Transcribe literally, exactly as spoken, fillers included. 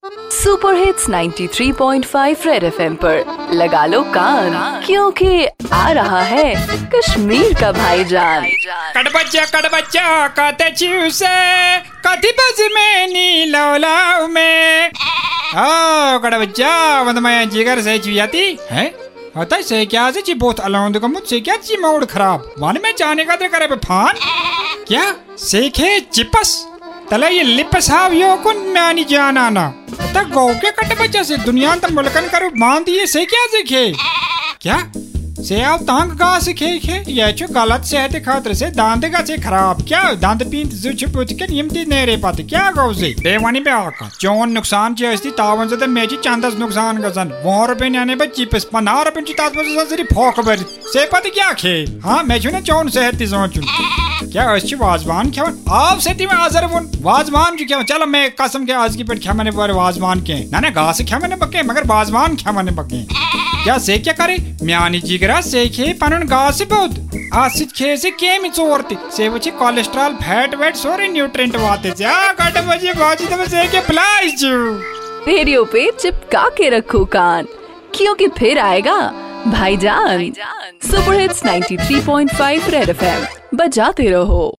Super hits ninety three point five red FM पर लगा लो कान, क्योंकि आ रहा है कश्मीर का भाईजान। कड़बच्चा कड़बच्चा काते चूसे कथी बज में नी लौलाव में ओ कड़बच्चा वंदमय जिगर से चुयाती है होता से क्या से ची बहुत अलाउंड का मुझसे क्या ची मोड़ खराब वन में जाने का दे करे पे फान क्या सेखे चिपस तले ये लिपस हाव यो कुन मैनी जाना ना तक गौ के कट बच्चा से दुनिया तक मुल्कन करो मान दिए से क्या सीखे क्या से आओ तांग का सीखे खे ये चो गलत सेहत खातर से दांत का से खराब क्या दांत पींत जुच पुच के नियमती नेरे पाते क्या गौ से देवानी पे आका चौन नुकसान चे अस्ती तावन से मेची चांदस नुकसान गसन वो रुपए ने पे चिपस पंद्रह रुपए ची तास बस सरी फोक बर से पति क्या खे हाँ मैं चुने चौन सेहत ती सोचूं क्या अच्छी वाजवान क्या आप सेती में आजर वन वाजवान जो क्या चलो मैं कसम के आज की पेट क्या मैंने पर वाजवान के ना ना घास क्या मैंने बके मगर वाजवान क्या मैंने बके क्या से क्या करे म्यानी जिगरा से खे पनन घास बहुत आसित खे से के मी चोरती से वचे कोलेस्ट्रॉल फैट वेट सारे न्यूट्रिएंट वाते जा कट बजे बाजी तो से के प्लाइज जो रेडियो पे चिपका के रखो कान, क्योंकि फिर आएगा भाईजान। Super hits ninety three point five red FM बजाते रहो।